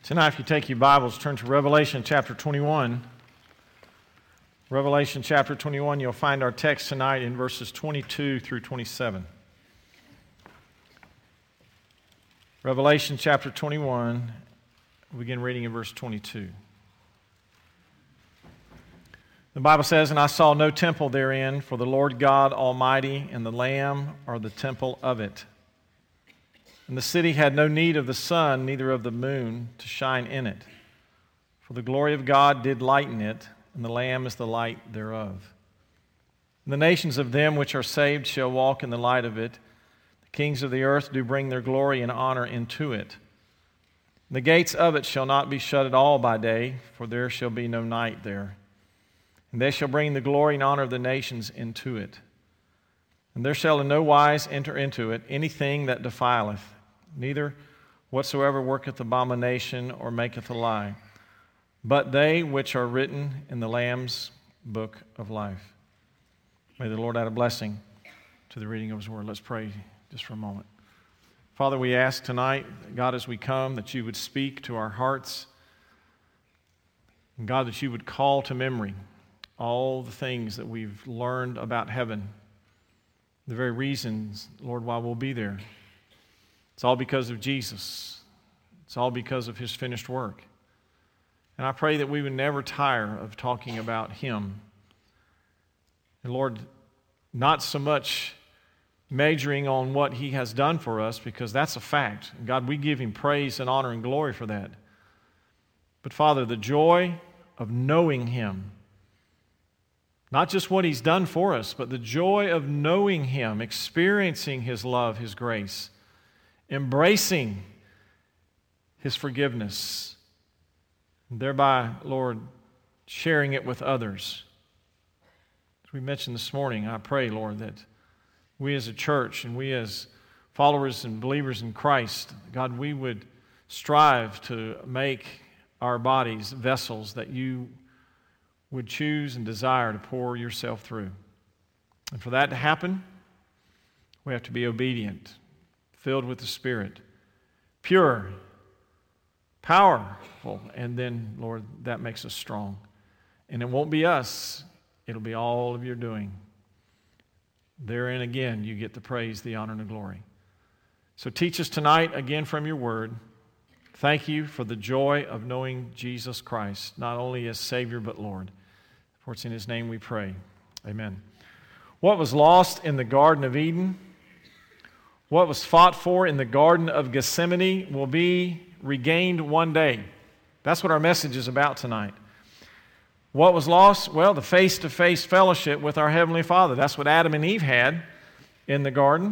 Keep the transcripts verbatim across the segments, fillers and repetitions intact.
Tonight, if you take your Bibles, turn to Revelation chapter twenty-one. Revelation chapter twenty-one, you'll find our text tonight in verses twenty-two through twenty-seven. Revelation chapter twenty-one, we'll begin reading in verse twenty-two. The Bible says, "And I saw no temple therein, for the Lord God Almighty and the Lamb are the temple of it. And the city had no need of the sun, neither of the moon, to shine in it. For the glory of God did lighten it, and the Lamb is the light thereof. And the nations of them which are saved shall walk in the light of it. The kings of the earth do bring their glory and honor into it. And the gates of it shall not be shut at all by day, for there shall be no night there. And they shall bring the glory and honor of the nations into it. And there shall in no wise enter into it anything that defileth, neither whatsoever worketh abomination or maketh a lie, but they which are written in the Lamb's book of life." May the Lord add a blessing to the reading of His word. Let's pray just for a moment. Father, we ask tonight, God, as we come, that you would speak to our hearts, and God, that you would call to memory all the things that we've learned about heaven, the very reasons, Lord, why we'll be there. It's all because of Jesus. It's all because of His finished work. And I pray that we would never tire of talking about Him. And Lord, not so much majoring on what He has done for us, because that's a fact. God, we give Him praise and honor and glory for that. But Father, the joy of knowing Him, not just what He's done for us, but the joy of knowing Him, experiencing His love, His grace, embracing His forgiveness, and thereby, Lord, sharing it with others. As we mentioned this morning, I pray, Lord, that we as a church and we as followers and believers in Christ, God, we would strive to make our bodies vessels that you would choose and desire to pour yourself through. And for that to happen, we have to be obedient, filled with the Spirit, pure, powerful, and then, Lord, that makes us strong. And it won't be us, it'll be all of your doing. Therein again, you get the praise, the honor, and the glory. So teach us tonight again from your word. Thank you for the joy of knowing Jesus Christ, not only as Savior, but Lord. For it's in His name we pray. Amen. What was lost in the Garden of Eden, what was fought for in the Garden of Gethsemane, will be regained one day. That's what our message is about tonight. What was lost? Well, the face-to-face fellowship with our Heavenly Father. That's what Adam and Eve had in the garden.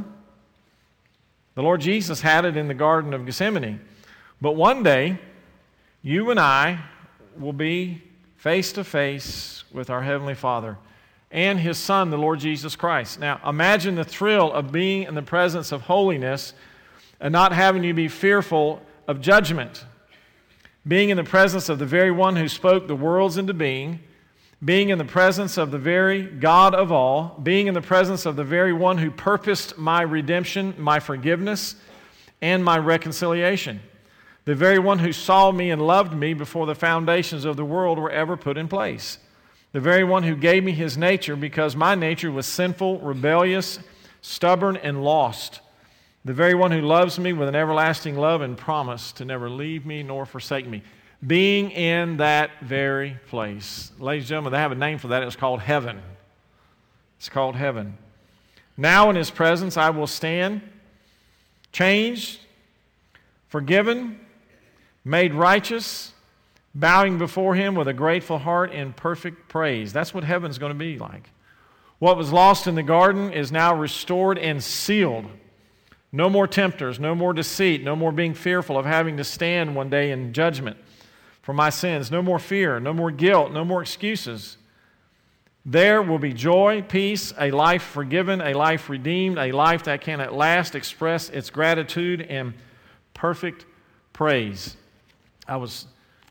The Lord Jesus had it in the Garden of Gethsemane. But one day, you and I will be face-to-face with our Heavenly Father and His Son, the Lord Jesus Christ. Now, imagine the thrill of being in the presence of holiness and not having to be fearful of judgment. Being in the presence of the very one who spoke the worlds into being, being in the presence of the very God of all, being in the presence of the very one who purposed my redemption, my forgiveness, and my reconciliation. The very one who saw me and loved me before the foundations of the world were ever put in place. The very one who gave me His nature because my nature was sinful, rebellious, stubborn, and lost. The very one who loves me with an everlasting love and promised to never leave me nor forsake me. Being in that very place. Ladies and gentlemen, they have a name for that. It's called heaven. It's called heaven. Now in His presence I will stand, changed, forgiven, made righteous, bowing before Him with a grateful heart in perfect praise. That's what heaven's going to be like. What was lost in the garden is now restored and sealed. No more tempters, no more deceit, no more being fearful of having to stand one day in judgment for my sins. No more fear, no more guilt, no more excuses. There will be joy, peace, a life forgiven, a life redeemed, a life that can at last express its gratitude and perfect praise. I was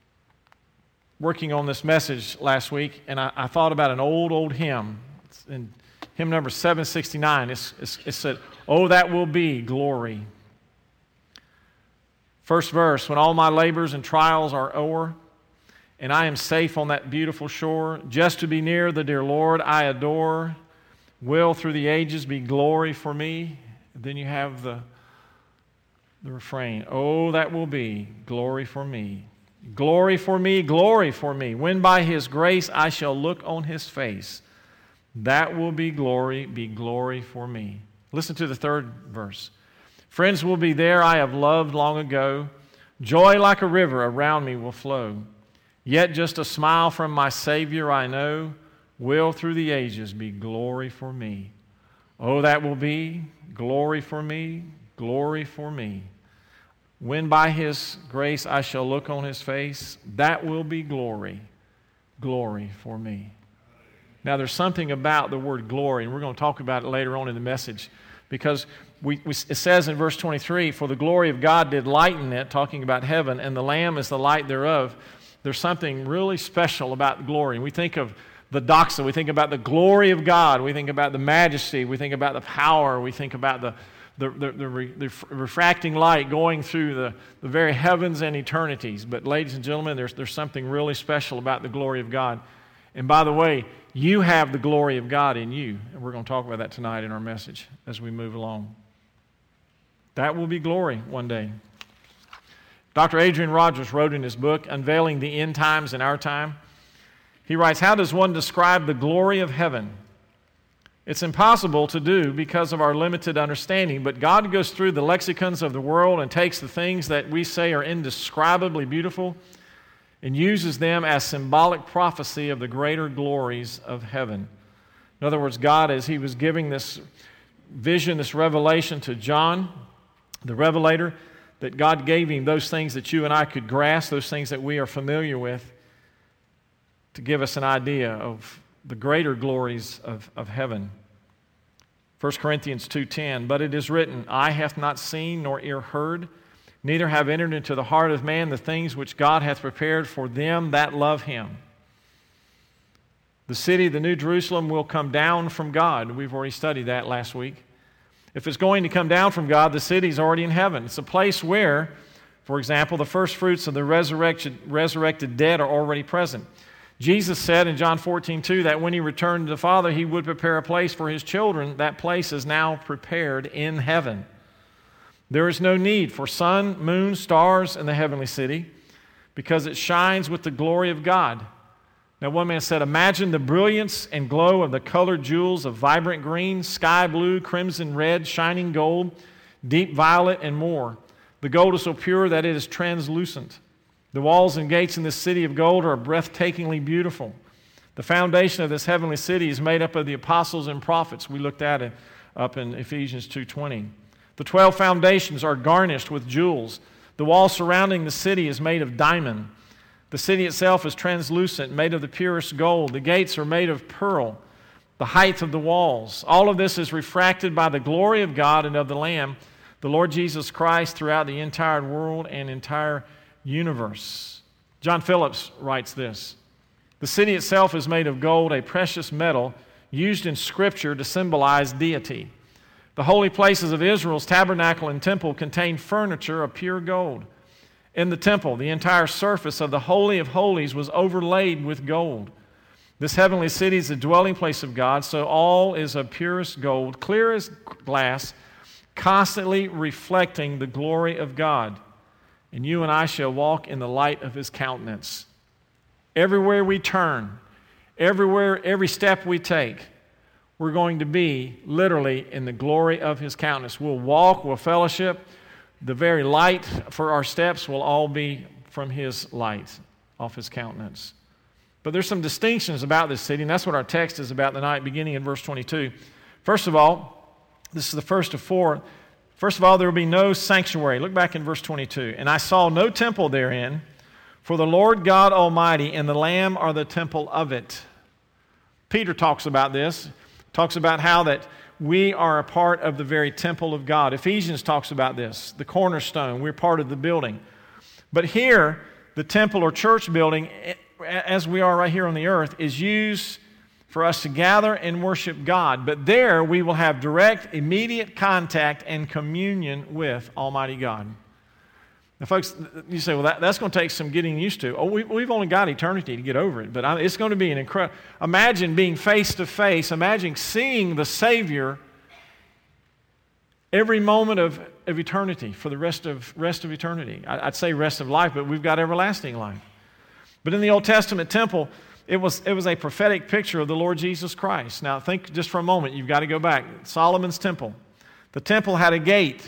working on this message last week, and I, I thought about an old, old hymn. It's in hymn number seven sixty-nine. It's, it's, it said, "Oh, that will be glory. First verse, when all my labors and trials are o'er, and I am safe on that beautiful shore, just to be near the dear Lord I adore, will through the ages be glory for me. And then you have the, the refrain, oh, that will be glory for me. Glory for me, glory for me. When by His grace I shall look on His face, that will be glory, be glory for me. Listen to the third verse. Friends will be there I have loved long ago. Joy like a river around me will flow. Yet just a smile from my Savior I know will through the ages be glory for me. Oh, that will be glory for me, glory for me. When by His grace I shall look on His face, that will be glory, glory for me. Now, there's something about the word glory, and we're going to talk about it later on in the message, because we, we, it says in verse twenty-three, for the glory of God did lighten it, talking about heaven, and the Lamb is the light thereof. There's something really special about glory. And we think of the doxa, we think about the glory of God, we think about the majesty, we think about the power, we think about the, the, the, the, re, the refracting light going through the, the very heavens and eternities. But ladies and gentlemen, there's, there's something really special about the glory of God. And by the way, you have the glory of God in you. And we're going to talk about that tonight in our message as we move along. That will be glory one day. Doctor Adrian Rogers wrote in his book, Unveiling the End Times in Our Time, he writes, how does one describe the glory of heaven? It's impossible to do because of our limited understanding, but God goes through the lexicons of the world and takes the things that we say are indescribably beautiful and uses them as symbolic prophecy of the greater glories of heaven. In other words, God, as He was giving this vision, this revelation to John, the Revelator, that God gave him those things that you and I could grasp, those things that we are familiar with, to give us an idea of the greater glories of, of heaven. First Corinthians two ten, but it is written, eye hath not seen nor ear heard, neither have entered into the heart of man the things which God hath prepared for them that love Him. The city, the New Jerusalem, will come down from God. We've already studied that last week. If it's going to come down from God, the city's already in heaven. It's a place where, for example, the first fruits of the resurrected, resurrected dead are already present. Jesus said in John fourteen two that when He returned to the Father, He would prepare a place for His children. That place is now prepared in heaven. There is no need for sun, moon, stars in the heavenly city because it shines with the glory of God. Now, one man said, imagine the brilliance and glow of the colored jewels of vibrant green, sky blue, crimson red, shining gold, deep violet, and more. The gold is so pure that it is translucent. The walls and gates in this city of gold are breathtakingly beautiful. The foundation of this heavenly city is made up of the apostles and prophets. We looked at it up in Ephesians two twenty. The twelve foundations are garnished with jewels. The wall surrounding the city is made of diamond. The city itself is translucent, made of the purest gold. The gates are made of pearl. The height of the walls. All of this is refracted by the glory of God and of the Lamb, the Lord Jesus Christ, throughout the entire world and entire universe. John Phillips writes this, the city itself is made of gold, a precious metal used in Scripture to symbolize deity. The holy places of Israel's tabernacle and temple contain furniture of pure gold. In the temple, the entire surface of the Holy of Holies was overlaid with gold. This heavenly city is the dwelling place of God, so all is of purest gold, clear as glass, constantly reflecting the glory of God. And you and I shall walk in the light of His countenance. Everywhere we turn, everywhere, every step we take, we're going to be literally in the glory of His countenance. We'll walk, we'll fellowship. The very light for our steps will all be from His light, off His countenance. But there's some distinctions about this city, and that's what our text is about tonight, beginning in verse twenty-two. First of all, this is the first of four. First of all, there will be no sanctuary. Look back in verse twenty-two. And I saw no temple therein, for the Lord God Almighty and the Lamb are the temple of it. Peter talks about this, talks about how that we are a part of the very temple of God. Ephesians talks about this, the cornerstone. We're part of the building. But here, the temple or church building, as we are right here on the earth, is used for us to gather and worship God. But there we will have direct, immediate contact and communion with Almighty God. Now, folks, you say, well, that, that's going to take some getting used to. Oh, we, we've only got eternity to get over it, but I, it's going to be an incredible... Imagine being face to face. Imagine seeing the Savior every moment of, of eternity for the rest of, rest of eternity. I, I'd say rest of life, but we've got everlasting life. But in the Old Testament temple, it was, it was a prophetic picture of the Lord Jesus Christ. Now, think just for a moment. You've got to go back. Solomon's temple. The temple had a gate.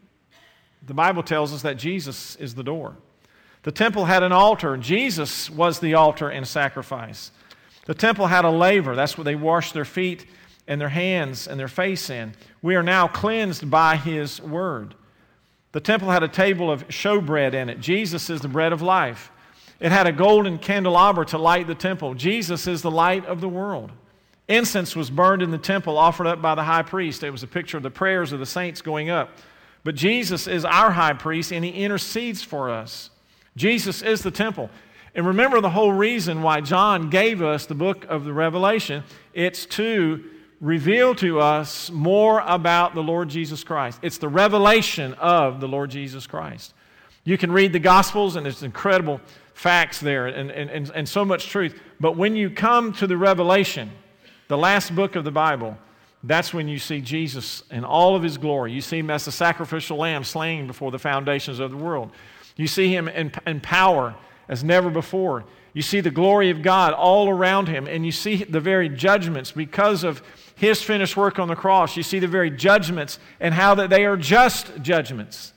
The Bible tells us that Jesus is the door. The temple had an altar. Jesus was the altar and sacrifice. The temple had a laver. That's where they washed their feet and their hands and their face in. We are now cleansed by His Word. The temple had a table of showbread in it. Jesus is the bread of life. It had a golden candelabra to light the temple. Jesus is the light of the world. Incense was burned in the temple, offered up by the high priest. It was a picture of the prayers of the saints going up. But Jesus is our high priest, and He intercedes for us. Jesus is the temple. And remember the whole reason why John gave us the book of the Revelation. It's to reveal to us more about the Lord Jesus Christ. It's the revelation of the Lord Jesus Christ. You can read the Gospels, and there's incredible facts there and, and, and, and so much truth. But when you come to the Revelation, the last book of the Bible, that's when you see Jesus in all of His glory. You see Him as the sacrificial lamb slain before the foundations of the world. You see Him in, in power as never before. You see the glory of God all around Him, and you see the very judgments because of His finished work on the cross. You see the very judgments and how that they are just judgments.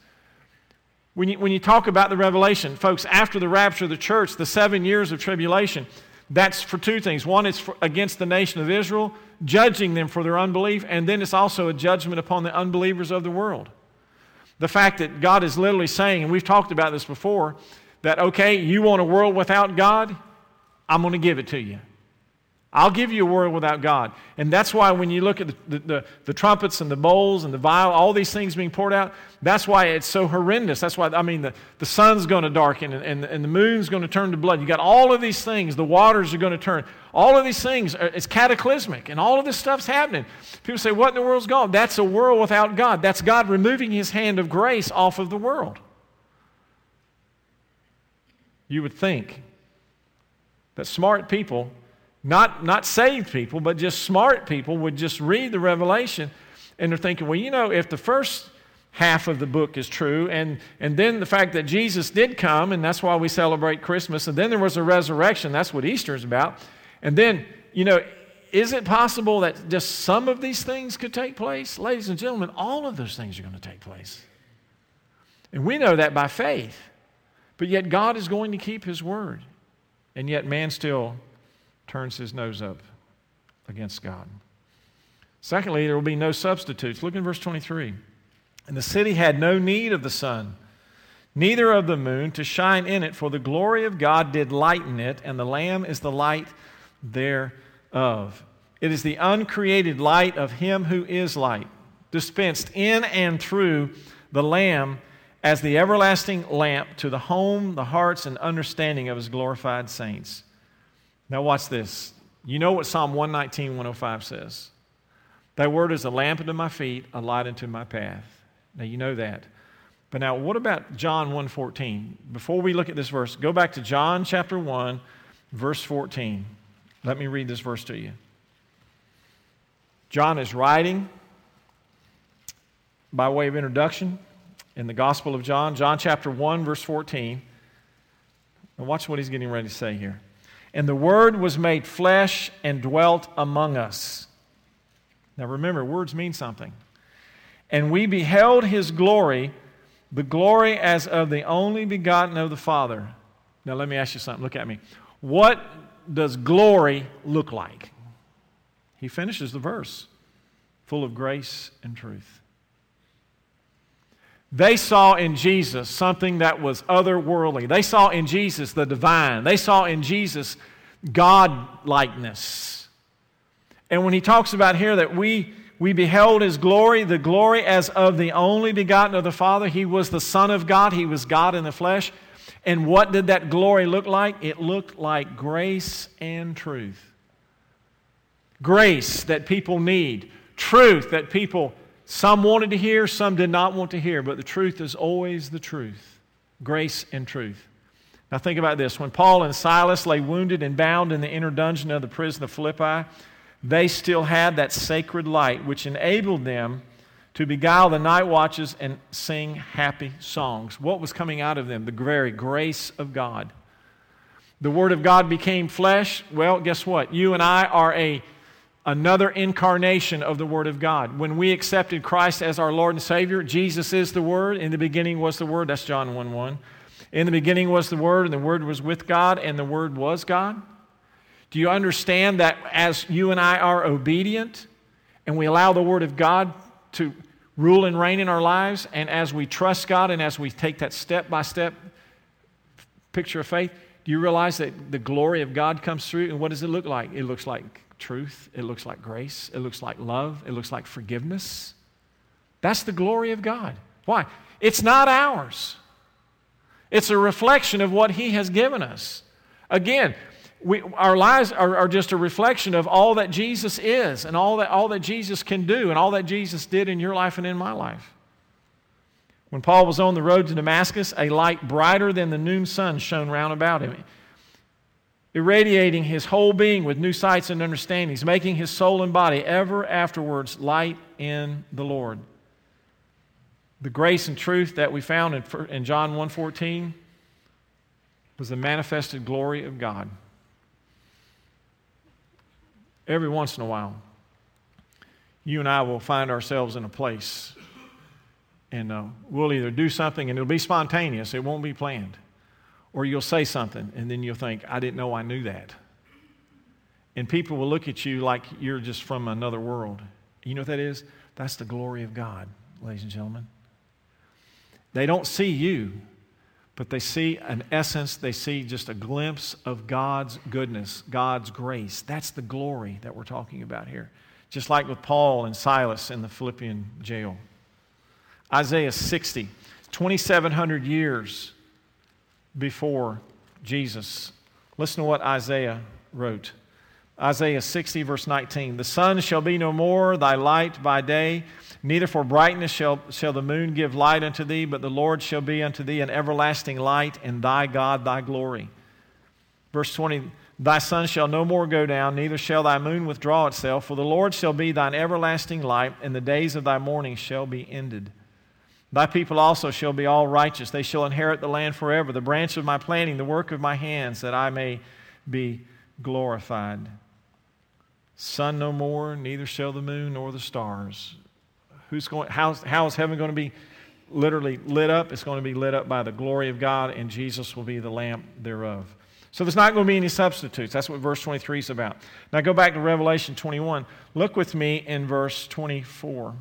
When you, when you talk about the revelation, folks, after the rapture of the church, the seven years of tribulation, that's for two things. One, it's for, against the nation of Israel, judging them for their unbelief, and then it's also a judgment upon the unbelievers of the world. The fact that God is literally saying, and we've talked about this before, that, okay, you want a world without God? I'm going to give it to you. I'll give you a world without God. And that's why when you look at the, the, the, the trumpets and the bowls and the vial, all these things being poured out, that's why it's so horrendous. That's why, I mean, the, the sun's going to darken and, and, and the moon's going to turn to blood. You got all of these things. The waters are going to turn. All of these things, are, it's cataclysmic, and all of this stuff's happening. People say, what in the world's gone? That's a world without God. That's God removing His hand of grace off of the world. You would think that smart people, Not, not saved people, but just smart people would just read the Revelation and they're thinking, well, you know, if the first half of the book is true and, and then the fact that Jesus did come, and that's why we celebrate Christmas, and then there was a resurrection, that's what Easter is about, and then, you know, is it possible that just some of these things could take place? Ladies and gentlemen, all of those things are going to take place. And we know that by faith. But yet God is going to keep His word. And yet man still turns his nose up against God. Secondly, there will be no substitutes. Look in verse twenty-three. And the city had no need of the sun, neither of the moon to shine in it, for the glory of God did lighten it, and the Lamb is the light thereof. It is the uncreated light of Him who is light, dispensed in and through the Lamb as the everlasting lamp to the home, the hearts, and understanding of His glorified saints. Now watch this. You know what Psalm one nineteen, one oh five says? Thy word is a lamp unto my feet, a light unto my path. Now you know that. But now what about John one fourteen? Before we look at this verse, go back to John chapter one, verse fourteen. Let me read this verse to you. John is writing by way of introduction in the Gospel of John, John chapter one, verse fourteen. Now watch what he's getting ready to say here. And the Word was made flesh and dwelt among us. Now remember, words mean something. And we beheld His glory, the glory as of the only begotten of the Father. Now let me ask you something. Look at me. What does glory look like? He finishes the verse, full of grace and truth. They saw in Jesus something that was otherworldly. They saw in Jesus the divine. They saw in Jesus God-likeness. And when he talks about here that we, we beheld His glory, the glory as of the only begotten of the Father, He was the Son of God. He was God in the flesh. And what did that glory look like? It looked like grace and truth. Grace that people need. Truth that people, some wanted to hear, some did not want to hear. But the truth is always the truth. grace and truth. Now think about this. When Paul and Silas lay wounded and bound in the inner dungeon of the prison of Philippi, they still had that sacred light which enabled them to beguile the night watches and sing happy songs. What was coming out of them? The very grace of God. The Word of God became flesh. Well, guess what? You and I are a another incarnation of the Word of God. When we accepted Christ as our Lord and Savior, Jesus is the Word. In the beginning was the Word. That's John one one. In the beginning was the Word, and the Word was with God, and the Word was God. Do you understand that as you and I are obedient, and we allow the Word of God to rule and reign in our lives, and as we trust God, and as we take that step-by-step picture of faith, do you realize that the glory of God comes through? And what does it look like? It looks like truth. It looks like grace. It looks like love. It looks like forgiveness. That's the glory of God. Why? It's not ours. It's a reflection of what He has given us. Again, we, our lives are, are just a reflection of all that Jesus is and all that, all that Jesus can do and all that Jesus did in your life and in my life. When Paul was on the road to Damascus, a light brighter than the noon sun shone round about him, irradiating his whole being with new sights and understandings, making his soul and body ever afterwards light in the Lord. The grace and truth that we found in, in John one fourteen was the manifested glory of God. Every once in a while, you and I will find ourselves in a place, and uh, we'll either do something and it'll be spontaneous, it won't be planned, or you'll say something and then you'll think, I didn't know I knew that. And people will look at you like you're just from another world. You know what that is? That's the glory of God, ladies and gentlemen. They don't see you, but they see an essence, they see just a glimpse of God's goodness, God's grace. That's the glory that we're talking about here. Just like with Paul and Silas in the Philippian jail. Isaiah sixty, twenty-seven hundred years before Jesus. Listen to what Isaiah wrote. Isaiah sixty, verse nineteen. The sun shall be no more thy light by day, neither for brightness shall, shall the moon give light unto thee, but the Lord shall be unto thee an everlasting light, and thy God thy glory. Verse twenty. Thy sun shall no more go down, neither shall thy moon withdraw itself, for the Lord shall be thine everlasting light, and the days of thy mourning shall be ended. Thy people also shall be all righteous. They shall inherit the land forever, the branch of my planting, the work of my hands, that I may be glorified. Sun no more, neither shall the moon nor the stars. Who's going? How, how is heaven going to be literally lit up? It's going to be lit up by the glory of God, and Jesus will be the lamp thereof. So there's not going to be any substitutes. That's what verse twenty-three is about. Now go back to Revelation twenty-one. Look with me in verse twenty-four.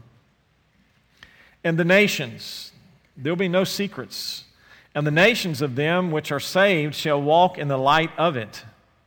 And the nations, there'll be no secrets. And the nations of them which are saved shall walk in the light of it.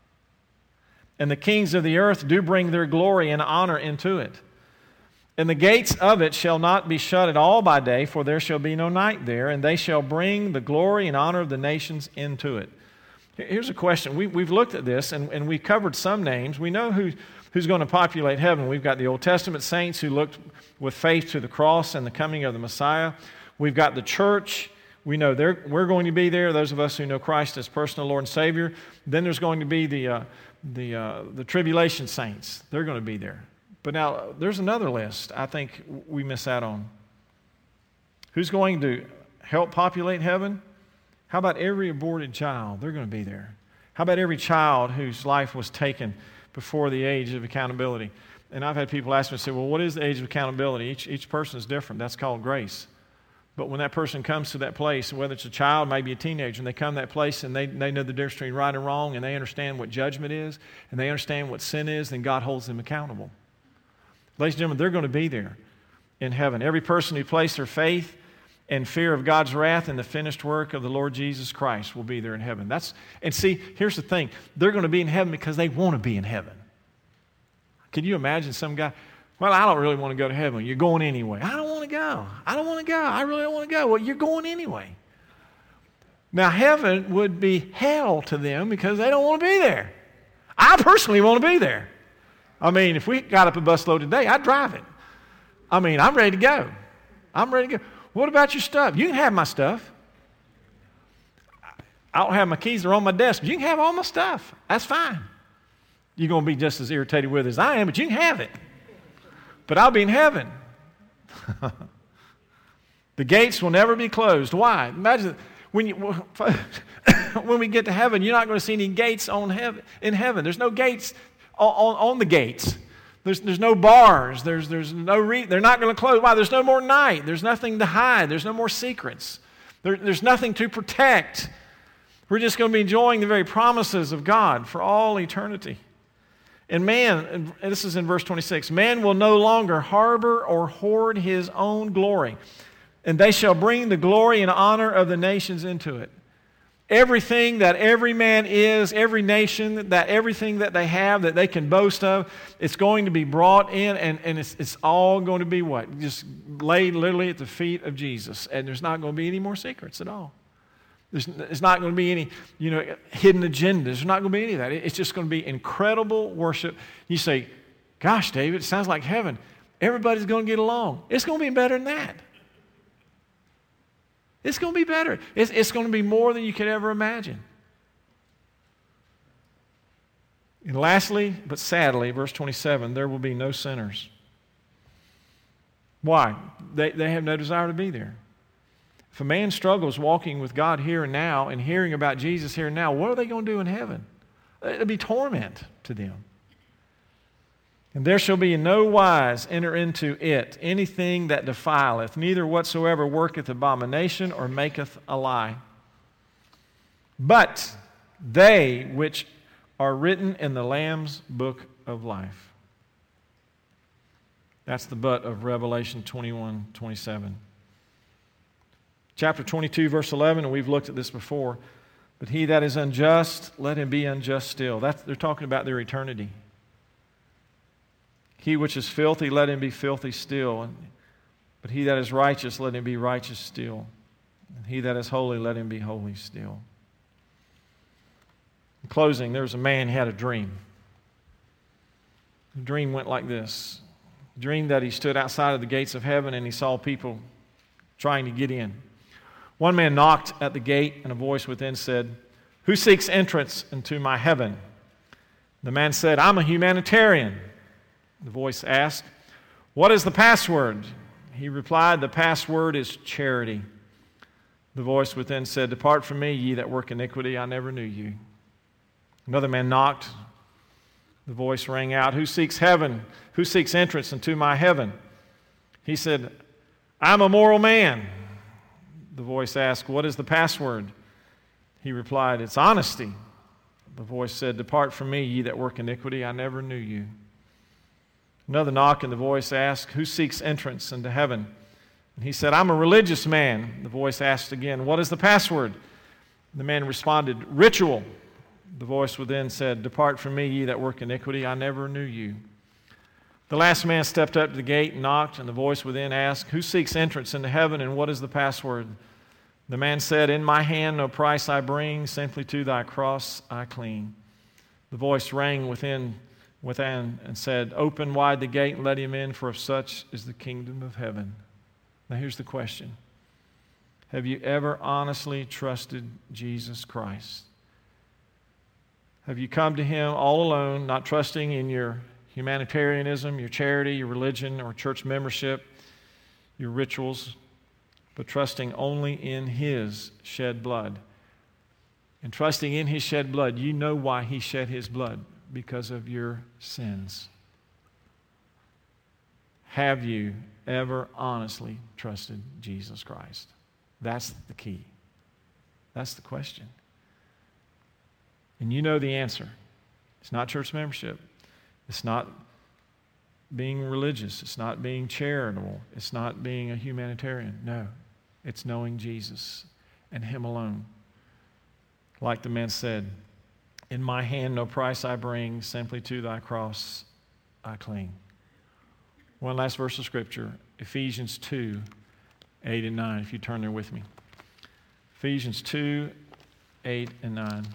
And the kings of the earth do bring their glory and honor into it. And the gates of it shall not be shut at all by day, for there shall be no night there, and they shall bring the glory and honor of the nations into it. Here's a question. We, we've looked at this, and, and we've covered some names. We know who, who's going to populate heaven. We've got the Old Testament saints who looked with faith to the cross and the coming of the Messiah. We've got the church. We know they're, we're going to be there, those of us who know Christ as personal Lord and Savior. Then there's going to be the, uh, the, uh, the tribulation saints. They're going to be there. But now, there's another list I think we miss out on. Who's going to help populate heaven? How about every aborted child? They're going to be there. How about every child whose life was taken before the age of accountability? And I've had people ask me, say, well, what is the age of accountability? Each, each person is different. That's called grace. But when that person comes to that place, whether it's a child, maybe a teenager, and they come to that place and they, they know the difference between right and wrong, and they understand what judgment is, and they understand what sin is, then God holds them accountable. Ladies and gentlemen, they're going to be there in heaven. Every person who placed their faith and fear of God's wrath in the finished work of the Lord Jesus Christ will be there in heaven. That's and see, here's the thing. They're going to be in heaven because they want to be in heaven. Can you imagine some guy, well, I don't really want to go to heaven. You're going anyway. I don't want to go. I don't want to go. I really don't want to go. Well, you're going anyway. Now, heaven would be hell to them because they don't want to be there. I personally want to be there. I mean, if we got up a busload today, I'd drive it. I mean, I'm ready to go. I'm ready to go. What about your stuff? You can have my stuff. I don't have my keys. They're on my desk. You can have all my stuff. That's fine. You're going to be just as irritated with it as I am, but you can have it. But I'll be in heaven. The gates will never be closed. Why? Imagine when you, when we get to heaven, you're not going to see any gates on heaven, in heaven. There's no gates on, on, on the gates. There's, there's no bars. There's, there's no re- they're not going to close. Why? There's no more night. There's nothing to hide. There's no more secrets. There, there's nothing to protect. We're just going to be enjoying the very promises of God for all eternity. And man, and this is in verse twenty-six, man will no longer harbor or hoard his own glory, and they shall bring the glory and honor of the nations into it. Everything that every man is, every nation, that everything that they have that they can boast of, it's going to be brought in, and, and it's, it's all going to be what? Just laid literally at the feet of Jesus. And there's not going to be any more secrets at all. There's, there's not going to be any, you know, hidden agendas. There's not going to be any of that. It's just going to be incredible worship. You say, gosh, David, it sounds like heaven. Everybody's going to get along. It's going to be better than that. It's going to be better. It's, it's going to be more than you could ever imagine. And lastly, but sadly, verse twenty-seven, there will be no sinners. Why? They, they have no desire to be there. If a man struggles walking with God here and now and hearing about Jesus here and now, what are they going to do in heaven? It'll be torment to them. And there shall be in no wise enter into it anything that defileth, neither whatsoever worketh abomination or maketh a lie. But they which are written in the Lamb's book of life. That's the but of Revelation twenty-one twenty-seven. Chapter twenty-two, verse eleven, and we've looked at this before. But he that is unjust, let him be unjust still. That's, they're talking about their eternity. He which is filthy, let him be filthy still. But he that is righteous, let him be righteous still. And he that is holy, let him be holy still. In closing, there was a man who had a dream. The dream went like this. He dreamed that he stood outside of the gates of heaven and he saw people trying to get in. One man knocked at the gate, and a voice within said, "Who seeks entrance into my heaven?" The man said, "I'm a humanitarian." The voice asked, "What is the password?" He replied, "The password is charity." The voice within said, "Depart from me, ye that work iniquity, I never knew you." Another man knocked. The voice rang out, "Who seeks heaven? Who seeks entrance into my heaven?" He said, "I'm a moral man." The voice asked, "What is the password?" He replied, "It's honesty." The voice said, "Depart from me, ye that work iniquity, I never knew you." Another knock, and the voice asked, "Who seeks entrance into heaven?" And he said, "I'm a religious man." The voice asked again, "What is the password?" The man responded, "Ritual." The voice within said, "Depart from me, ye that work iniquity, I never knew you." The last man stepped up to the gate and knocked, and the voice within asked, "Who seeks entrance into heaven, and what is the password?" The man said, "In my hand no price I bring, simply to thy cross I cling." The voice rang within, within and said, "Open wide the gate and let him in, for of such is the kingdom of heaven." Now here's the question. Have you ever honestly trusted Jesus Christ? Have you come to him all alone, not trusting in your humanitarianism, your charity, your religion, or church membership, your rituals, but trusting only in his shed blood? And trusting in his shed blood, you know why he shed his blood, because of your sins. Have you ever honestly trusted Jesus Christ? That's the key. That's the question. And you know the answer. It's not church membership. It's not being religious. It's not being charitable. It's not being a humanitarian. No. It's knowing Jesus and him alone. Like the man said, "In my hand no price I bring, simply to thy cross I cling." One last verse of Scripture, Ephesians two, eight and nine, if you turn there with me. Ephesians two, eight and nine.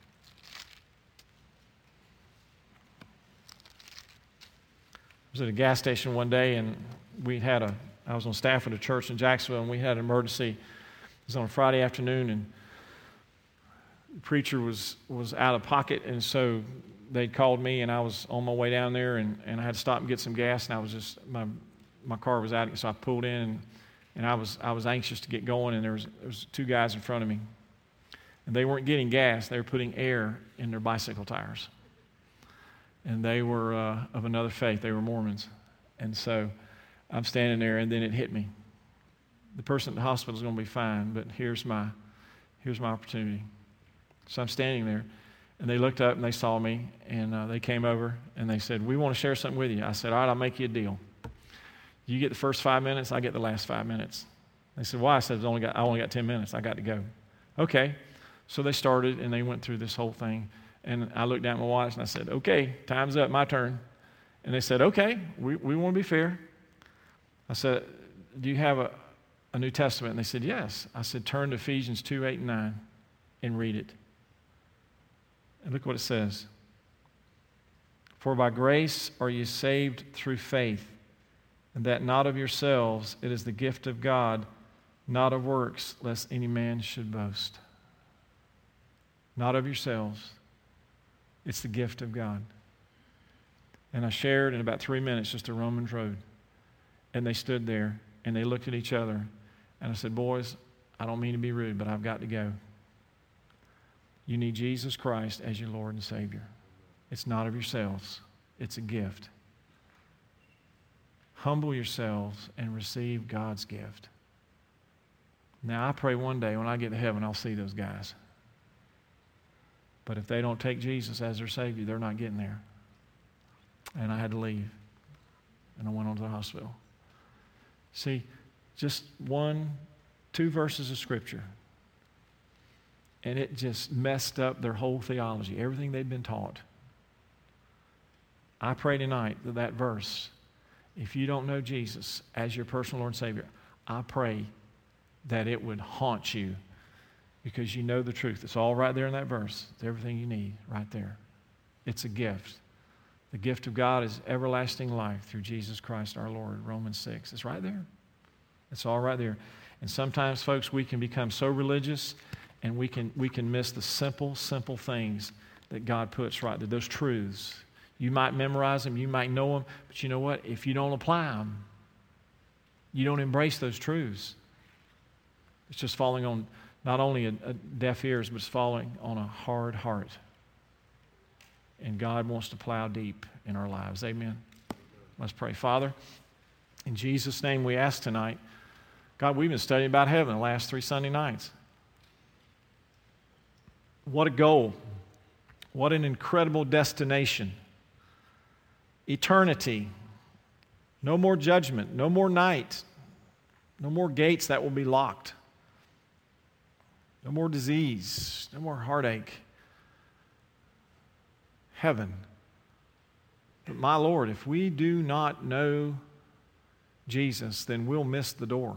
I was at a gas station one day, and we had a, I was on staff at a church in Jacksonville, and we had an emergency. It was on a Friday afternoon, and the preacher was, was out of pocket, and so they'd called me, and I was on my way down there, and, and I had to stop and get some gas, and I was just, my my car was out, so I pulled in, and, and I was I was anxious to get going, and there was, there was two guys in front of me, and they weren't getting gas, they were putting air in their bicycle tires. And they were uh, of another faith, they were Mormons. And so I'm standing there, and then it hit me. The person at the hospital is going to be fine, but here's my here's my opportunity. So I'm standing there, and they looked up, and they saw me, and uh, they came over, and they said, "We want to share something with you." I said, "All right, I'll make you a deal. You get the first five minutes, I get the last five minutes." They said, "Why?" I said, I only got, I only got ten minutes. I got to go. Okay. So they started, and they went through this whole thing. And I looked down at my watch, and I said, "Okay, time's up, my turn." And they said, "Okay, we, we want to be fair." I said, "Do you have a, a New Testament?" And they said, "Yes." I said, "Turn to Ephesians two, eight, and nine and read it." And look what it says. "For by grace are you saved through faith, and that not of yourselves, it is the gift of God, not of works, lest any man should boast." Not of yourselves. It's the gift of God. And I shared in about three minutes just a Romans road. And they stood there, and they looked at each other. And I said, "Boys, I don't mean to be rude, but I've got to go. You need Jesus Christ as your Lord and Savior. It's not of yourselves. It's a gift. Humble yourselves and receive God's gift." Now, I pray one day when I get to heaven, I'll see those guys. But if they don't take Jesus as their Savior, they're not getting there. And I had to leave. And I went on to the hospital. See, just one, two verses of Scripture. And it just messed up their whole theology, everything they'd been taught. I pray tonight that that verse, if you don't know Jesus as your personal Lord and Savior, I pray that it would haunt you, because you know the truth. It's all right there in that verse. It's everything you need right there. It's a gift. The gift of God is everlasting life through Jesus Christ our Lord, Romans six. It's right there. It's all right there. And sometimes, folks, we can become so religious, and we can we can miss the simple, simple things that God puts right there, those truths. You might memorize them, you might know them, but you know what? If you don't apply them, you don't embrace those truths. It's just falling on not only a, a deaf ears, but it's falling on a hard heart. And God wants to plow deep in our lives. Amen. Let's pray. Father, in Jesus' name we ask tonight, God, we've been studying about heaven the last three Sunday nights. What a goal. What an incredible destination. Eternity. No more judgment. No more night. No more gates that will be locked. No more disease. No more heartache. Heaven. But my Lord, if we do not know Jesus, then we'll miss the door.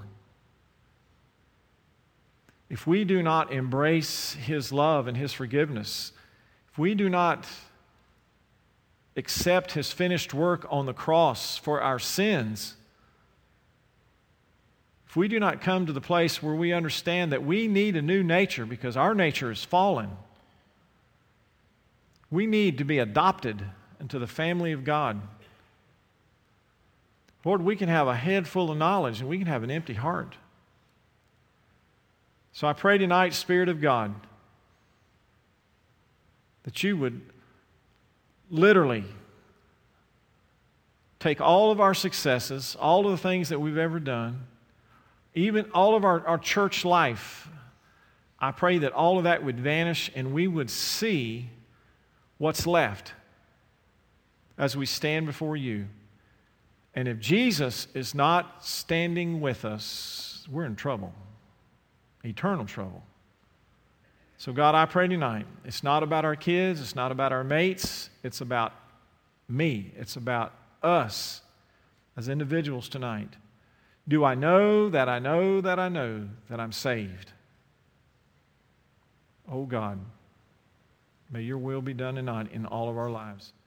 If we do not embrace His love and His forgiveness, if we do not accept His finished work on the cross for our sins, if we do not come to the place where we understand that we need a new nature because our nature is fallen, we need to be adopted into the family of God. Lord, we can have a head full of knowledge and we can have an empty heart. So I pray tonight, Spirit of God, that you would literally take all of our successes, all of the things that we've ever done, even all of our, our church life. I pray that all of that would vanish and we would see what's left as we stand before you. And if Jesus is not standing with us, we're in trouble, eternal trouble. So God, I pray tonight, it's not about our kids, it's not about our mates, it's about me, it's about us as individuals tonight. Do I know that I know that I know that I'm saved? Oh God, may your will be done tonight in all of our lives.